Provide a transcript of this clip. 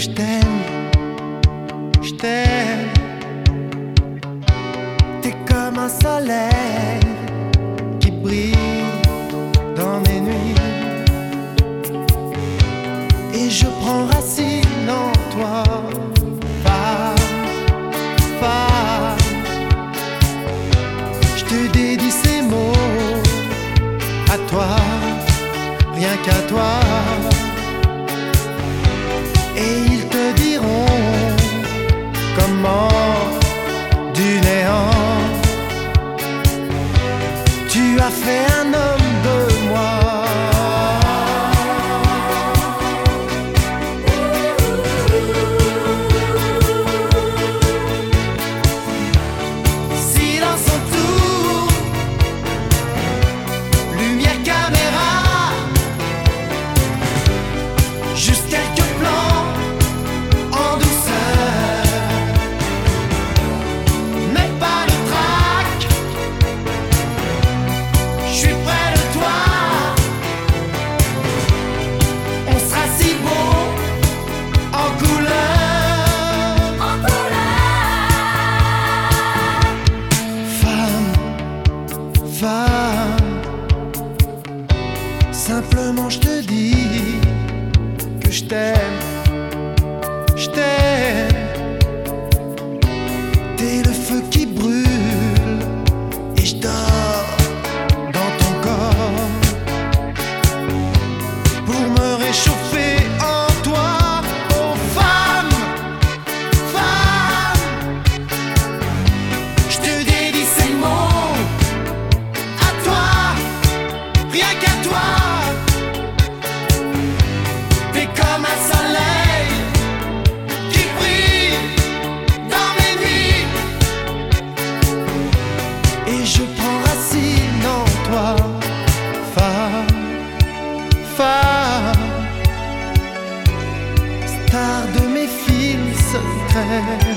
je t'aime, je t'aime. T'es comme un soleil qui brille dans mes nuits, et je prends racine en toi. Femme, femme, je te dédie ces mots à toi, rien qu'à toi. Et ils te diront comment du néant tu as fait un homme de moi. Silence autour, lumière, caméra, juste quelques plans en douceur, mais pas de trac. Je suis près de toi, on sera si beau en couleur, en couleur. Femme, femme, simplement je te dis que je t'aime, je t'aime. T'es le feu qui brûle et je dors dans ton corps pour me réchauffer en toi. Oh femme, femme, je te dédie ces mots à toi, rien qu'à toi. T'es comme un soleil qui brille dans mes nuits, et je prends racine en toi. Femme, femme, star de mes films secrets.